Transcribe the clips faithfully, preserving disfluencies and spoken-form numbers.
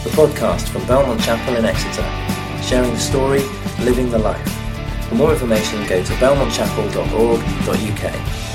the podcast from Belmont Chapel in Exeter, sharing the story, living the life. For more information, go to belmont chapel dot org dot u k.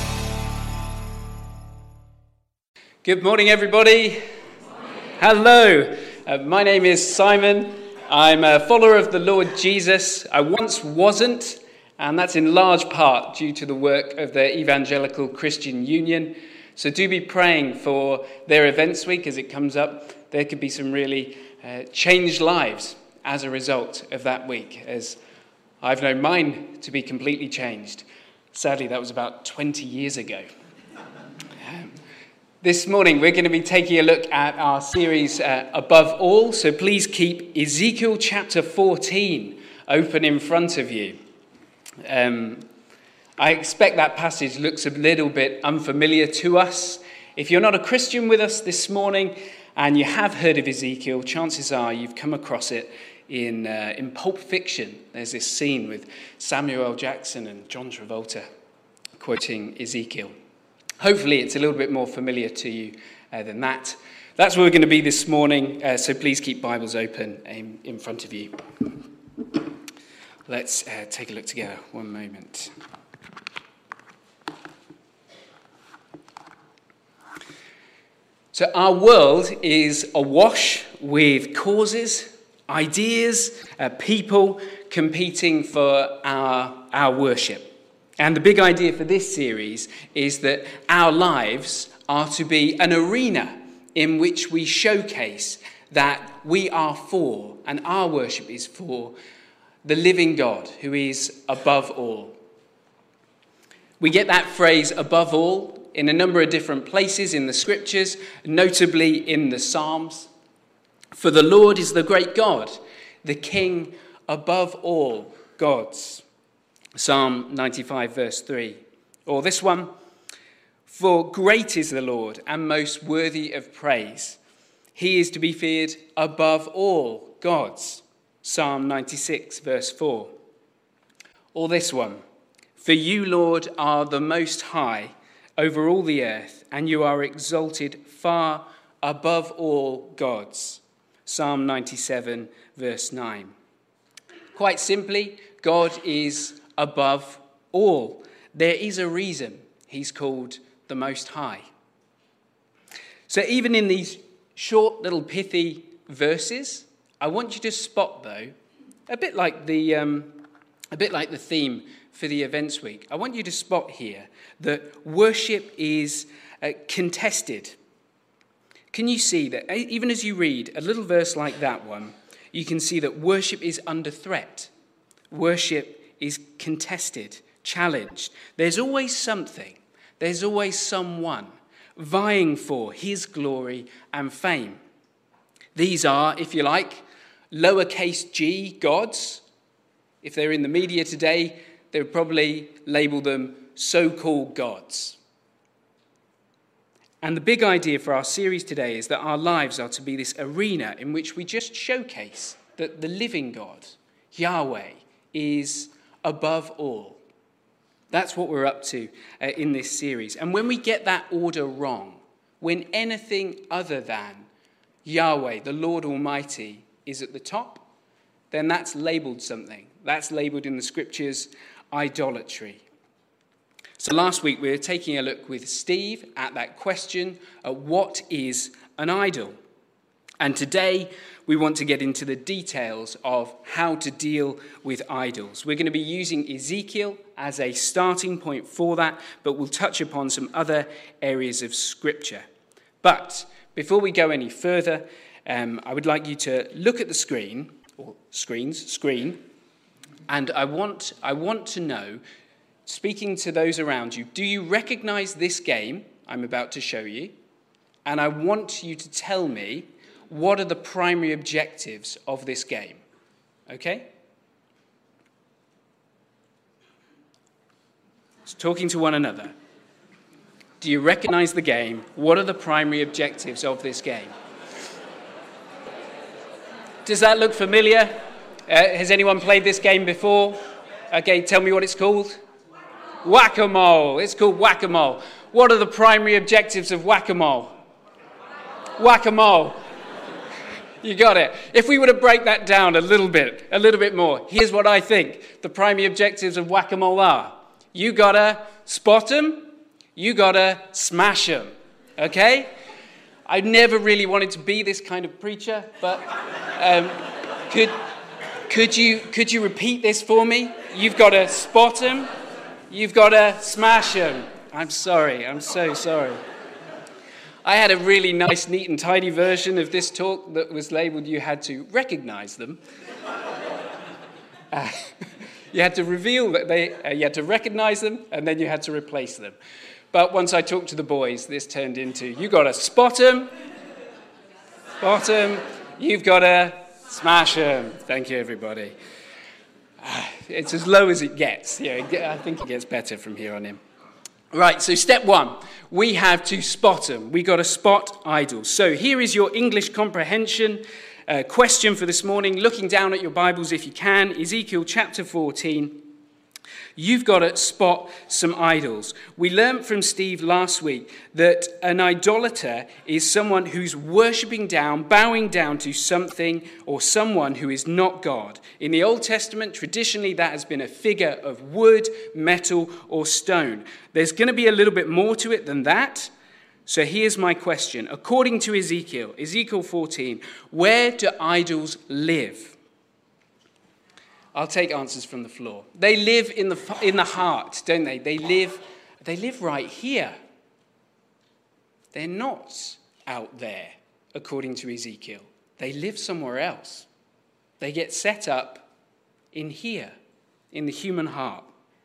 Good morning, everybody. Hello. Uh, my name is Simon. I'm a follower of the Lord Jesus. I once wasn't, and that's in large part due to the work of the Evangelical Christian Union. So do be praying for their events week as it comes up. There could be some really uh, changed lives as a result of that week, as I've known mine to be completely changed. Sadly, that was about twenty years ago. Um, this morning, we're going to be taking a look at our series uh, Above All. So please keep Ezekiel chapter fourteen open in front of you. Um, I expect that passage looks a little bit unfamiliar to us. If you're not a Christian with us this morning and you have heard of Ezekiel, chances are you've come across it in uh, in Pulp Fiction. There's this scene with Samuel L. Jackson and John Travolta quoting Ezekiel. Hopefully it's a little bit more familiar to you uh, than that. That's where we're going to be this morning, uh, so please keep Bibles open in, in front of you. Let's uh, take a look together. One moment. So our world is awash with causes, ideas, uh, people competing for our, our worship. And the big idea for this series is that our lives are to be an arena in which we showcase that we are for, and our worship is for, the living God who is above all. We get that phrase above all in a number of different places in the scriptures, notably in the Psalms. For the Lord is the great God, the King above all gods. Psalm ninety-five verse three. Or this one, for great is the Lord and most worthy of praise. He is to be feared above all gods. Psalm ninety-six verse four. Or this one, for you, Lord, are the most high over all the earth, and you are exalted far above all gods. Psalm ninety-seven, verse nine. Quite simply, God is above all. There is a reason he's called the Most High. So even in these short little pithy verses, I want you to spot, though, a bit like the um, a bit like the theme for the events week. I want you to spot here that worship is uh, contested. Can you see that even as you read a little verse like that one, you can see that worship is under threat. Worship is contested, challenged. There's always something, there's always someone vying for his glory and fame. These are, if you like, lowercase g gods. If they're in the media today, they would probably label them so-called gods. And the big idea for our series today is that our lives are to be this arena in which we just showcase that the living God, Yahweh, is above all. That's what we're up to uh, in this series. And when we get that order wrong, when anything other than Yahweh, the Lord Almighty, is at the top, then that's labelled something. That's labelled in the scriptures idolatry. So last week we were taking a look with Steve at that question, uh, what is an idol? And today we want to get into the details of how to deal with idols. We're going to be using Ezekiel as a starting point for that, but we'll touch upon some other areas of scripture. But before we go any further, um, I would like you to look at the screen, or screens, screen, and I want, I want to know, speaking to those around you, do you recognize this game I'm about to show you? And I want you to tell me, what are the primary objectives of this game? Okay? So talking to one another. Do you recognize the game? What are the primary objectives of this game? Does that look familiar? Uh, has anyone played this game before? Okay, tell me what it's called. Whack-a-mole. It's called whack-a-mole. What are the primary objectives of whack-a-mole? Whack-a-mole. You got it. If we were to break that down a little bit, a little bit more, here's what I think the primary objectives of whack-a-mole are. You got to spot them, you got to smash them, okay? I never really wanted to be this kind of preacher, but um, could, could, you, could you repeat this for me? You've got to spot them, you've got to smash them. I'm sorry, I'm so sorry. I had a really nice, neat and tidy version of this talk that was labelled you had to recognise them. Uh, you had to reveal that they, uh, you had to recognise them, and then you had to replace them. But once I talked to the boys, this turned into, you got to spot them, spot them, you've got to smash them. Thank you, everybody. Uh, it's as low as it gets. Yeah, I think it gets better from here on in. Right, so step one, we have to spot them. We got to spot idols. So here is your English comprehension uh, question for this morning. Looking down at your Bibles if you can, Ezekiel chapter fourteen. You've got to spot some idols. We learned from Steve last week that an idolater is someone who's worshipping down, bowing down to something or someone who is not God. In the Old Testament, traditionally that has been a figure of wood, metal, or stone. There's going to be a little bit more to it than that. So here's my question. According to Ezekiel, Ezekiel fourteen, where do idols live? I'll take answers from the floor. They live in the in the heart, don't they? They live, they live right here. They're not out there, according to Ezekiel. They live somewhere else. They get set up in here, in the human heart.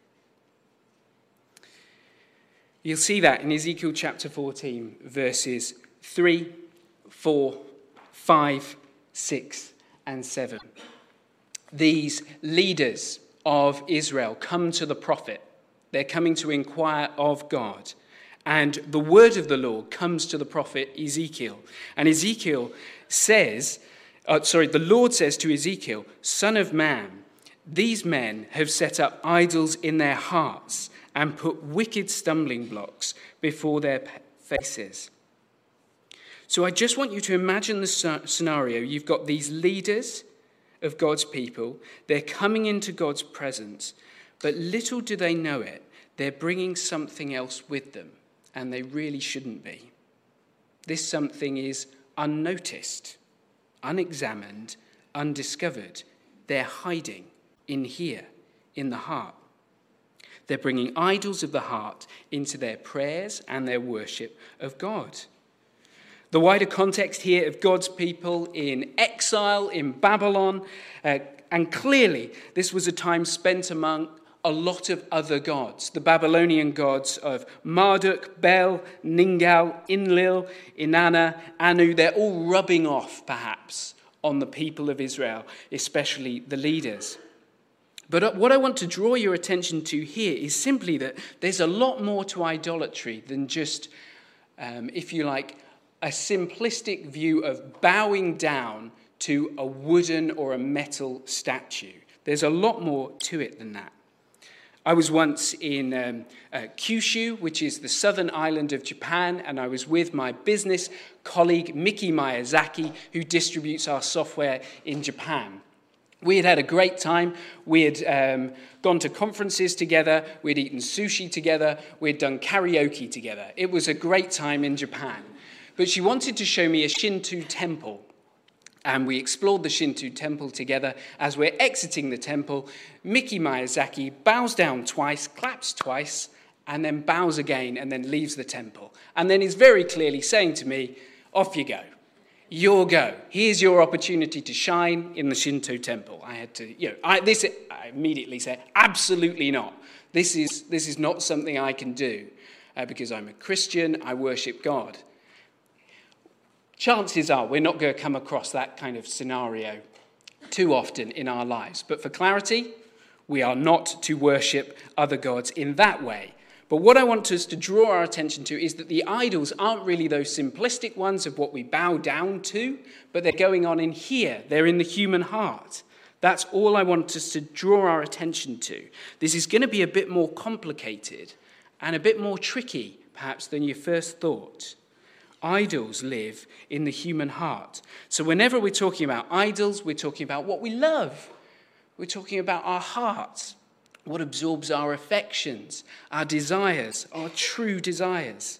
You'll see that in Ezekiel chapter fourteen, verses three, four, five, six, and seven. These leaders of Israel come to the prophet. They're coming to inquire of God. And the word of the Lord comes to the prophet Ezekiel. And Ezekiel says, uh, sorry, the Lord says to Ezekiel, "Son of man, these men have set up idols in their hearts and put wicked stumbling blocks before their faces." So I just want you to imagine the scenario. You've got these leaders of God's people. They're coming into God's presence, but little do they know it, they're bringing something else with them, and they really shouldn't be. This something is unnoticed, unexamined, undiscovered. They're hiding in here, in the heart. They're bringing idols of the heart into their prayers and their worship of God. The wider context here of God's people in exile in Babylon, uh, and clearly this was a time spent among a lot of other gods. The Babylonian gods of Marduk, Bel, Ningal, Enlil, Inanna, Anu, they're all rubbing off perhaps on the people of Israel, especially the leaders. But what I want to draw your attention to here is simply that there's a lot more to idolatry than just, um, if you like, a simplistic view of bowing down to a wooden or a metal statue. There's a lot more to it than that. I was once in um, uh, Kyushu, which is the southern island of Japan, and I was with my business colleague, Miki Miyazaki, who distributes our software in Japan. We had had a great time. We had um, gone to conferences together. We'd eaten sushi together. We'd done karaoke together. It was a great time in Japan. But she wanted to show me a Shinto temple. And we explored the Shinto temple together. As we're exiting the temple, Miki Miyazaki bows down twice, claps twice, and then bows again, and then leaves the temple. And then is very clearly saying to me, off you go. Your go. Here's your opportunity to shine in the Shinto temple. I had to, you know, I, this, I immediately said, absolutely not. This is, this is not something I can do uh, because I'm a Christian, I worship God. Chances are we're not going to come across that kind of scenario too often in our lives. But for clarity, we are not to worship other gods in that way. But what I want us to draw our attention to is that the idols aren't really those simplistic ones of what we bow down to, but they're going on in here. They're in the human heart. That's all I want us to draw our attention to. This is going to be a bit more complicated and a bit more tricky, perhaps, than you first thought. Idols live in the human heart. So whenever we're talking about idols, we're talking about what we love. We're talking about our hearts, what absorbs our affections, our desires, our true desires.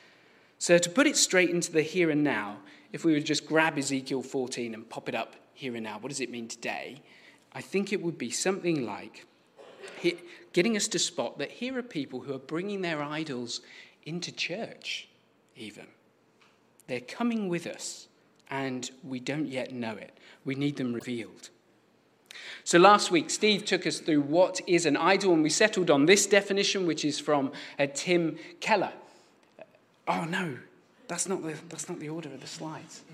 So to put it straight into the here and now, if we would just grab Ezekiel fourteen and pop it up here and now, what does it mean today? I think it would be something like getting us to spot that here are people who are bringing their idols into church even. They're coming with us, and we don't yet know it. We need them revealed. So last week, Steve took us through what is an idol, and we settled on this definition, which is from uh, Tim Keller. Oh, no, that's not the, that's not the order of the slides.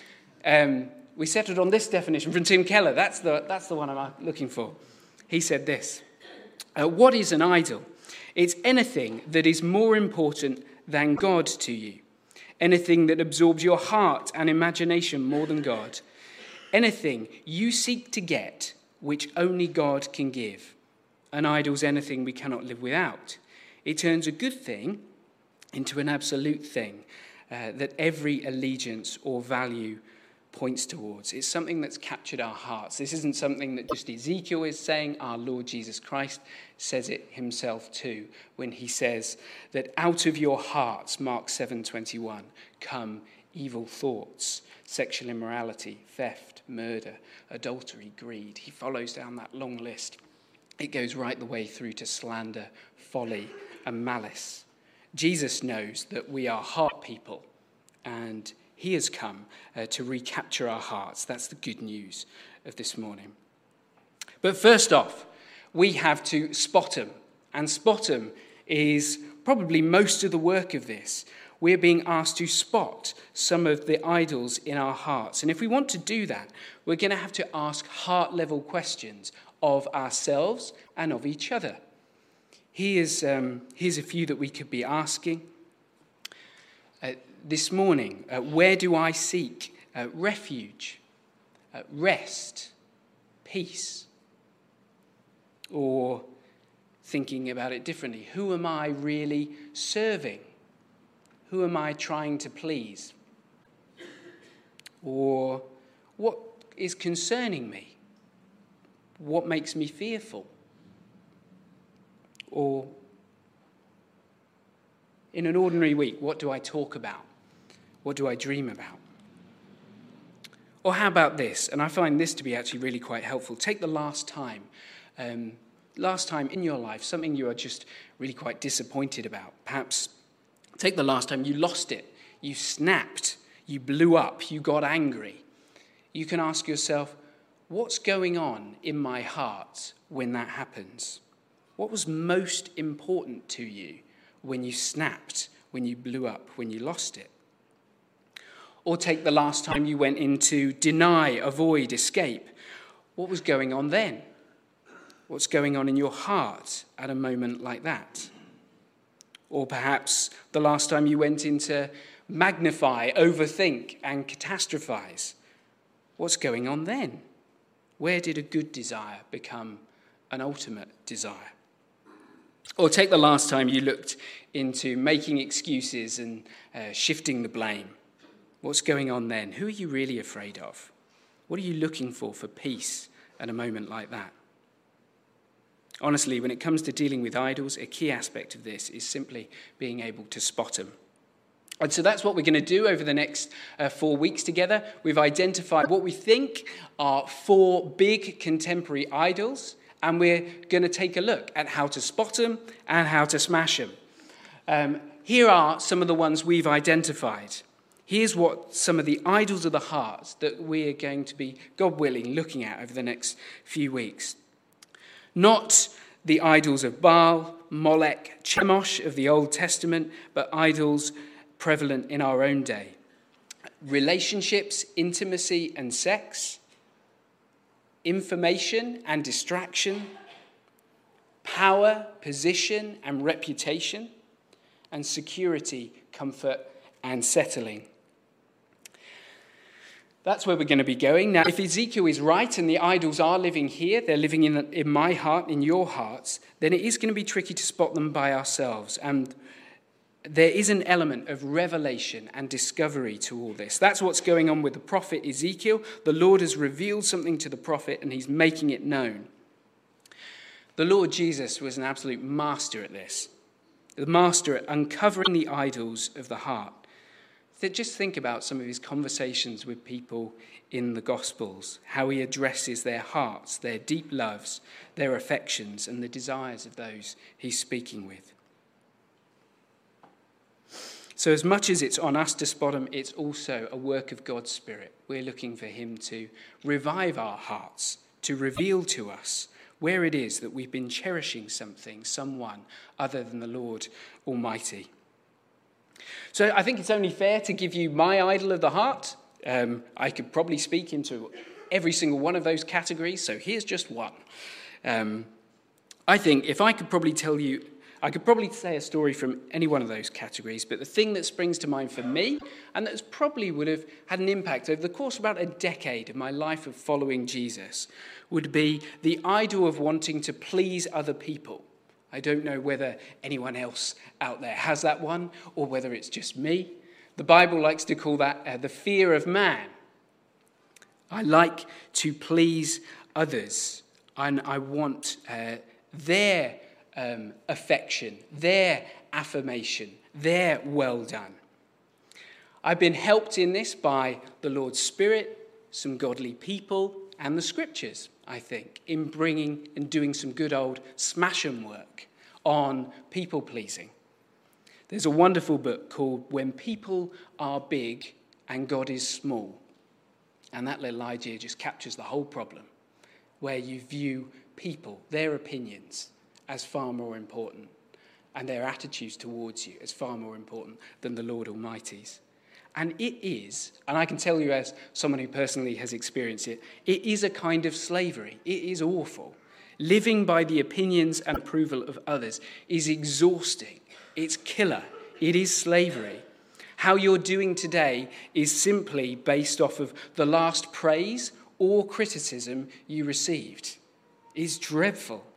Um, we settled on this definition from Tim Keller. That's the, that's the one I'm looking for. He said this. Uh, what is an idol? It's anything that is more important than God to you. Anything that absorbs your heart and imagination more than God. Anything you seek to get which only God can give. An idol's anything we cannot live without. It turns a good thing into an absolute thing uh, that every allegiance or value points towards. It's something that's captured our hearts. This isn't something that just Ezekiel is saying. Our Lord Jesus Christ says it himself too when he says that out of your hearts, Mark seven twenty-one, come evil thoughts, sexual immorality, theft, murder, adultery, greed. He follows down that long list. It goes right the way through to slander, folly, and malice. Jesus knows that we are heart people, and he has come uh, to recapture our hearts. That's the good news of this morning. But first off, we have to spot them. And spot them is probably most of the work of this. We're being asked to spot some of the idols in our hearts. And if we want to do that, we're going to have to ask heart-level questions of ourselves and of each other. Here's, um, here's a few that we could be asking. Uh, this morning, uh, where do I seek uh, refuge, uh, rest, peace? Or thinking about it differently, who am I really serving? Who am I trying to please? Or what is concerning me? What makes me fearful? Or in an ordinary week, what do I talk about? What do I dream about? Or how about this? And I find this to be actually really quite helpful. Take the last time, um, last time in your life, something you are just really quite disappointed about. Perhaps take the last time you lost it, you snapped, you blew up, you got angry. You can ask yourself, what's going on in my heart when that happens? What was most important to you when you snapped, when you blew up, when you lost it? Or take the last time you went into deny, avoid, escape. What was going on then? What's going on in your heart at a moment like that? Or perhaps the last time you went into magnify, overthink, and catastrophize. What's going on then? Where did a good desire become an ultimate desire? Or take the last time you looked into making excuses and uh, shifting the blame. What's going on then? Who are you really afraid of? What are you looking for for peace at a moment like that? Honestly, when it comes to dealing with idols, a key aspect of this is simply being able to spot them. And so that's what we're going to do over the next uh, four weeks together. We've identified what we think are four big contemporary idols, and we're going to take a look at how to spot them and how to smash them. Um, here are some of the ones we've identified. Here's what some of the idols of the heart that we're going to be, God willing, looking at over the next few weeks. Not the idols of Baal, Molech, Chemosh of the Old Testament, but idols prevalent in our own day. Relationships, intimacy, and sex. Information and distraction. Power, position, and reputation. And security, comfort, and settling. That's where we're going to be going. Now, if Ezekiel is right and the idols are living here, they're living in, in my heart, in your hearts, then it is going to be tricky to spot them by ourselves. And there is an element of revelation and discovery to all this. That's what's going on with the prophet Ezekiel. The Lord has revealed something to the prophet and he's making it known. The Lord Jesus was an absolute master at this. The master at uncovering the idols of the heart. Just think about some of his conversations with people in the Gospels, how he addresses their hearts, their deep loves, their affections, and the desires of those he's speaking with. So as much as it's on us to spot him, it's also a work of God's Spirit. We're looking for him to revive our hearts, to reveal to us where it is that we've been cherishing something, someone other than the Lord Almighty. So I think it's only fair to give you my idol of the heart. Um, I could probably speak into every single one of those categories, so here's just one. Um, I think if I could probably tell you, I could probably say a story from any one of those categories, but the thing that springs to mind for me, and that probably would have had an impact over the course of about a decade of my life of following Jesus, would be the idol of wanting to please other people. I don't know whether anyone else out there has that one or whether it's just me. The Bible likes to call that uh, the fear of man. I like to please others and I want uh, their um, affection, their affirmation, their well done. I've been helped in this by the Lord's Spirit, some godly people, and the Scriptures, I think, in bringing and doing some good old smash 'em work on people-pleasing. There's a wonderful book called When People Are Big and God is Small. And that little idea just captures the whole problem, where you view people, their opinions, as far more important, and their attitudes towards you as far more important than the Lord Almighty's. And it is, and I can tell you as someone who personally has experienced it, it is a kind of slavery. It is awful. Living by the opinions and approval of others is exhausting. It's killer. It is slavery. How you're doing today is simply based off of the last praise or criticism you received. It's dreadful.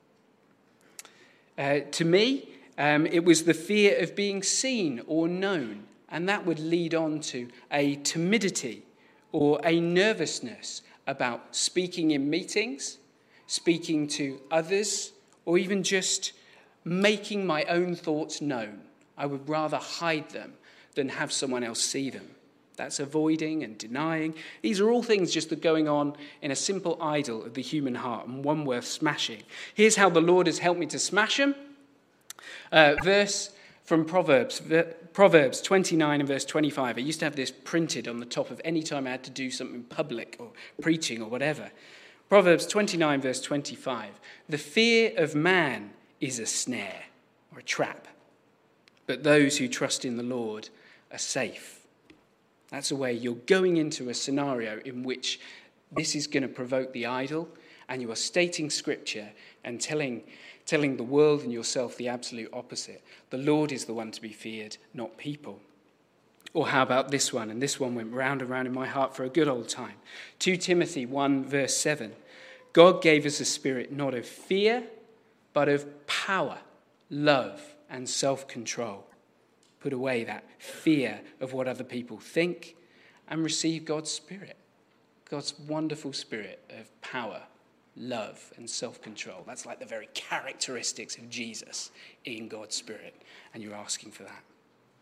Uh, to me, um, it was the fear of being seen or known. And that would lead on to a timidity or a nervousness about speaking in meetings, speaking to others, or even just making my own thoughts known. I would rather hide them than have someone else see them. That's avoiding and denying. These are all things just that going on in a simple idol of the human heart, and one worth smashing. Here's how the Lord has helped me to smash them. Uh, verse from Proverbs, Proverbs twenty-nine and verse twenty-five. I used to have this printed on the top of any time I had to do something public or preaching or whatever. Proverbs twenty-nine verse twenty-five. The fear of man is a snare or a trap, but those who trust in the Lord are safe. That's a way you're going into a scenario in which this is going to provoke the idol, and you are stating scripture and telling telling the world and yourself the absolute opposite. The Lord is the one to be feared, not people. Or how about this one? And this one went round and round in my heart for a good old time. Second Timothy one verse seven. God gave us a spirit not of fear, but of power, love, and self-control. Put away that fear of what other people think and receive God's spirit. God's wonderful spirit of power, love, and self-control. That's like the very characteristics of Jesus in God's Spirit, and you're asking for that.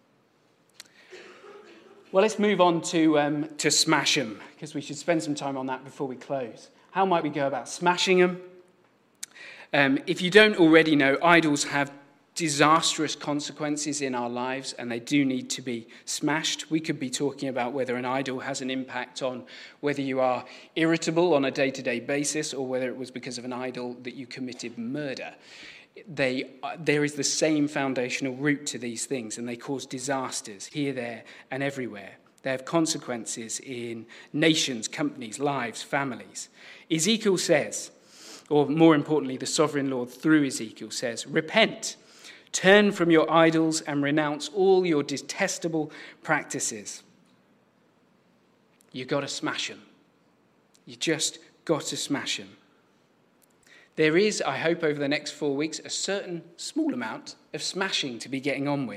Well, let's move on to um, to smash them, because we should spend some time on that before we close. How might we go about smashing them? Um, if you don't already know, idols have disastrous consequences in our lives, and they do need to be smashed. We could be talking about whether an idol has an impact on whether you are irritable on a day-to-day basis or whether it was because of an idol that you committed murder. They, uh, there is the same foundational root to these things, and they cause disasters here, there, and everywhere. They have consequences in nations, companies, lives, families. Ezekiel says, or more importantly, the sovereign Lord through Ezekiel says, repent, turn from your idols and renounce all your detestable practices. You've got to smash them. You just got to smash them. There is, I hope, over the next four weeks, a certain small amount of smashing to be getting on with.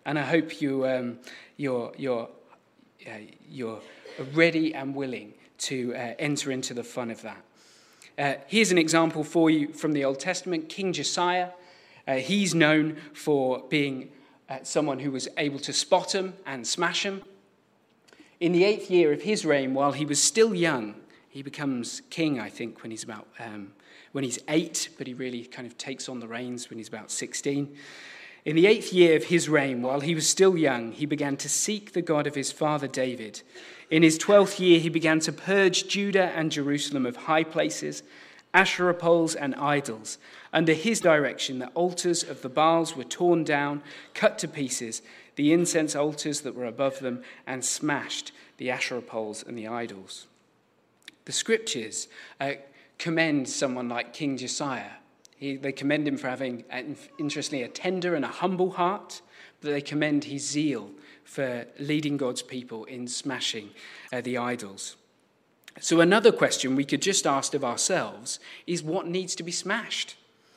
And I hope you, um, you're, you're, uh, you're ready and willing to uh, enter into the fun of that. Uh, here's an example for you from the Old Testament. King Josiah, uh, he's known for being uh, someone who was able to spot them and smash them. In the eighth year of his reign, while he was still young, he becomes king, I think, when he's about um, when he's eight, but he really kind of takes on the reins when he's about sixteen. In the eighth year of his reign, while he was still young, he began to seek the God of his father David. In his twelfth year, he began to purge Judah and Jerusalem of high places, Asherah poles and idols. Under his direction, the altars of the Baals were torn down, cut to pieces, the incense altars that were above them, and smashed the Asherah poles and the idols. The scriptures uh, commend someone like King Josiah. He, they commend him for having, uh, interestingly, a tender and a humble heart, but they commend his zeal for leading God's people in smashing uh, the idols. So another question we could just ask of ourselves is, what needs to be smashed?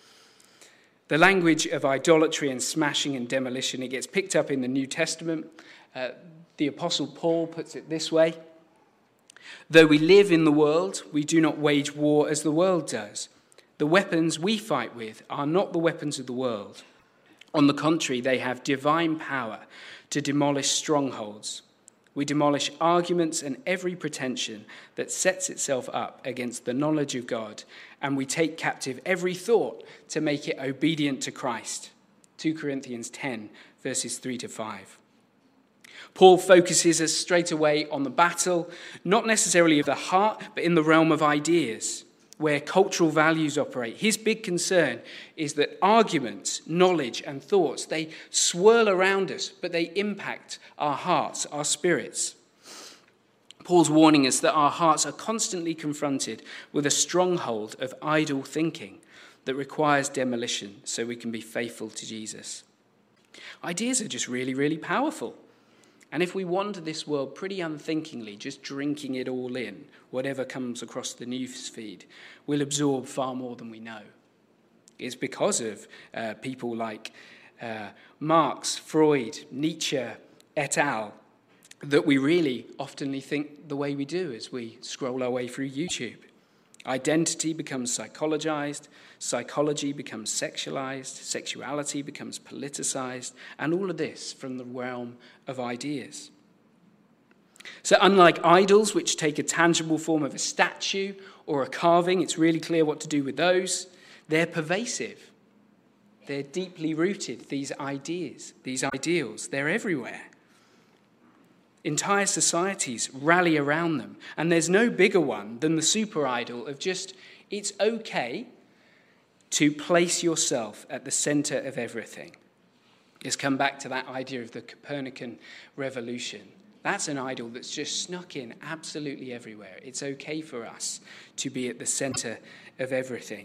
The language of idolatry and smashing and demolition, it gets picked up in the New Testament. Uh, the Apostle Paul puts it this way: though we live in the world, we do not wage war as the world does. The weapons we fight with are not the weapons of the world. On the contrary, they have divine power to demolish strongholds. We demolish arguments and every pretension that sets itself up against the knowledge of God, and we take captive every thought to make it obedient to Christ. Second Corinthians ten, verses three to five. Paul focuses us straight away on the battle, not necessarily of the heart, but in the realm of ideas, where cultural values operate. His big concern is that arguments, knowledge, and thoughts, they swirl around us, but they impact our hearts, our spirits. Paul's warning us that our hearts are constantly confronted with a stronghold of idle thinking that requires demolition so we can be faithful to Jesus. Ideas are just really, really powerful. And if we wander this world pretty unthinkingly, just drinking it all in, whatever comes across the news feed, we'll absorb far more than we know. It's because of uh, people like uh, Marx, Freud, Nietzsche, et al., that we really oftenly think the way we do as we scroll our way through YouTube. Identity becomes psychologized, psychology becomes sexualized, sexuality becomes politicized, and all of this from the realm of ideas. So unlike idols, which take a tangible form of a statue or a carving, it's really clear what to do with those. They're pervasive. They're deeply rooted, these ideas, these ideals. They're everywhere. Entire societies rally around them. And there's no bigger one than the super idol of just, it's okay to place yourself at the center of everything. Let's come back to that idea of the Copernican revolution. That's an idol that's just snuck in absolutely everywhere. It's okay for us to be at the center of everything.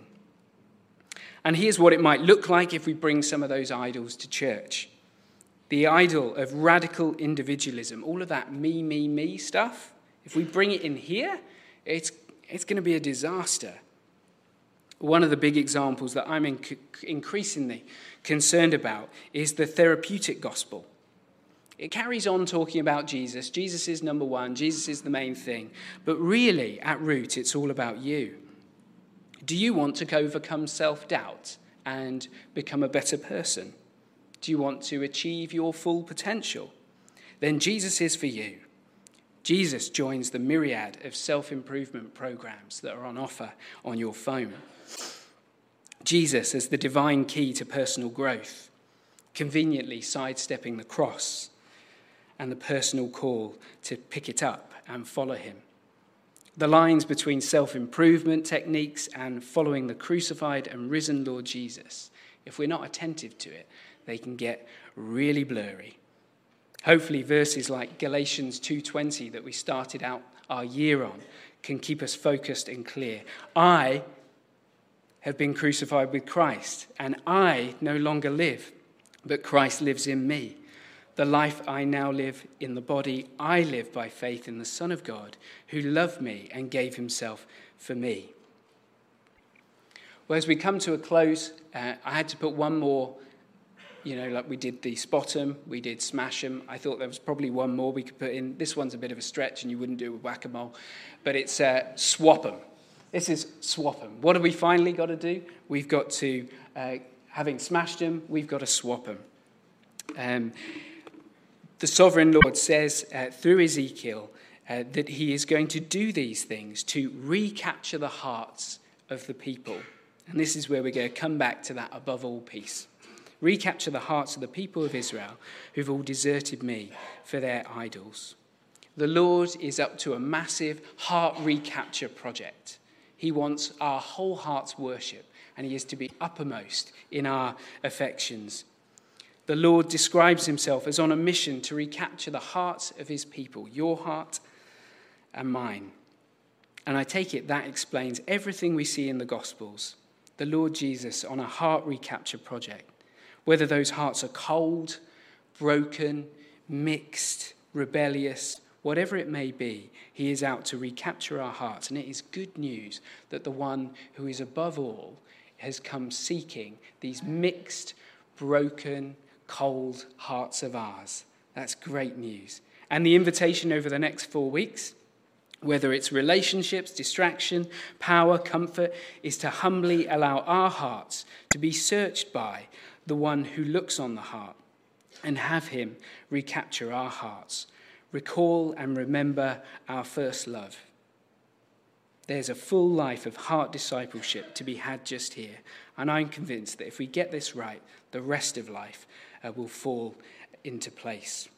And here's what it might look like if we bring some of those idols to church. The idol of radical individualism, all of that me, me, me stuff, if we bring it in here, it's, it's going to be a disaster. One of the big examples that I'm inc- increasingly concerned about is the therapeutic gospel. It carries on talking about Jesus. Jesus is number one. Jesus is the main thing. But really, at root, it's all about you. Do you want to overcome self-doubt and become a better person? Do you want to achieve your full potential? Then Jesus is for you. Jesus joins the myriad of self-improvement programs that are on offer on your phone. Jesus as the divine key to personal growth, conveniently sidestepping the cross and the personal call to pick it up and follow him. The lines between self-improvement techniques and following the crucified and risen Lord Jesus, if we're not attentive to it, they can get really blurry. Hopefully verses like Galatians two twenty that we started out our year on can keep us focused and clear. I have been crucified with Christ, and I no longer live, but Christ lives in me. The life I now live in the body, I live by faith in the Son of God, who loved me and gave himself for me. Well, as we come to a close, uh, I had to put one more you know, like we did the spot 'em, we did smash 'em. I thought there was probably one more we could put in. This one's a bit of a stretch and you wouldn't do it with whack-a-mole. But it's uh, swap 'em. This is swap 'em. What have we finally got to do? We've got to, uh, having smashed 'em, we've got to swap 'em. Um, the sovereign Lord says uh, through Ezekiel uh, that he is going to do these things to recapture the hearts of the people. And this is where we're going to come back to that above all piece. Recapture the hearts of the people of Israel who've all deserted me for their idols. The Lord is up to a massive heart recapture project. He wants our whole heart's worship, and he is to be uppermost in our affections. The Lord describes himself as on a mission to recapture the hearts of his people, your heart and mine. And I take it that explains everything we see in the Gospels. The Lord Jesus on a heart recapture project. Whether those hearts are cold, broken, mixed, rebellious, whatever it may be, he is out to recapture our hearts. And it is good news that the one who is above all has come seeking these mixed, broken, cold hearts of ours. That's great news. And the invitation over the next four weeks, whether it's relationships, distraction, power, comfort, is to humbly allow our hearts to be searched by the one who looks on the heart and have him recapture our hearts. Recall and remember our first love. There's a full life of heart discipleship to be had just here. And I'm convinced that if we get this right, the rest of life uh, will fall into place.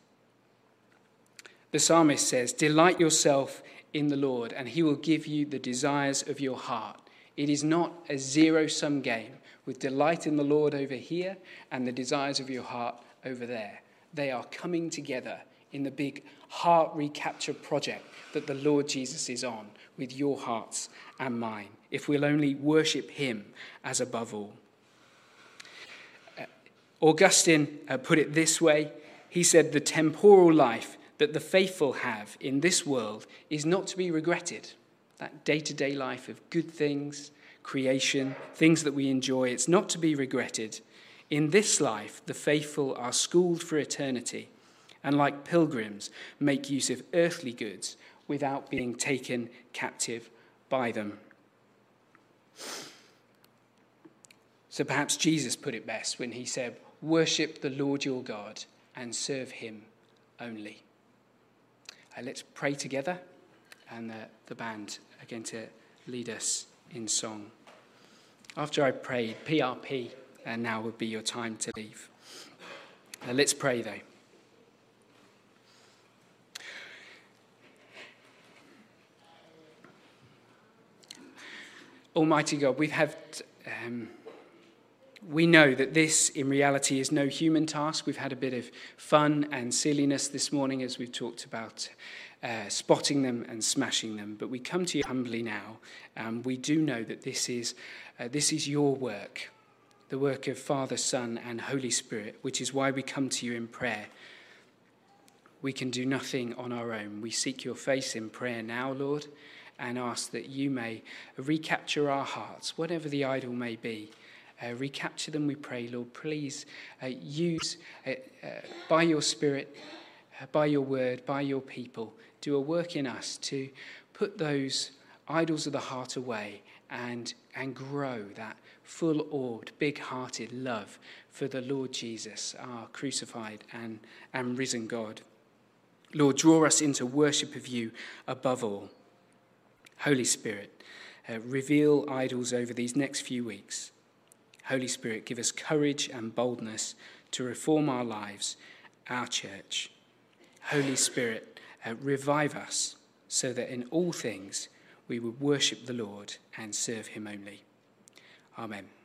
The psalmist says, "Delight yourself in the Lord, and he will give you the desires of your heart." It is not a zero-sum game with delight in the Lord over here and the desires of your heart over there. They are coming together in the big heart recapture project that the Lord Jesus is on with your hearts and mine, if we'll only worship him as above all. Uh, Augustine uh, put it this way. He said, "The temporal life that the faithful have in this world is not to be regretted." That day-to-day life of good things, creation, things that we enjoy, it's not to be regretted. In this life, the faithful are schooled for eternity, and like pilgrims, make use of earthly goods without being taken captive by them. So perhaps Jesus put it best when he said, "Worship the Lord your God and serve him only." Uh, let's pray together, and the, the band are going to lead us in song. After I prayed, P R P, and now would be your time to leave. Uh, let's pray, though. Almighty God, we've had... Um, We know that this, in reality, is no human task. We've had a bit of fun and silliness this morning as we've talked about uh, spotting them and smashing them. But we come to you humbly now. Um, we do know that this is uh, this is your work, the work of Father, Son, and Holy Spirit, which is why we come to you in prayer. We can do nothing on our own. We seek your face in prayer now, Lord, and ask that you may recapture our hearts, whatever the idol may be. Uh, recapture them, we pray, Lord. Please uh, use, uh, uh, by your Spirit, uh, by your word, by your people, do a work in us to put those idols of the heart away and, and grow that full-orbed, big-hearted love for the Lord Jesus, our crucified and, and risen God. Lord, draw us into worship of you above all. Holy Spirit, uh, reveal idols over these next few weeks. Holy Spirit, give us courage and boldness to reform our lives, our church. Holy Spirit, uh, revive us so that in all things we would worship the Lord and serve him only. Amen.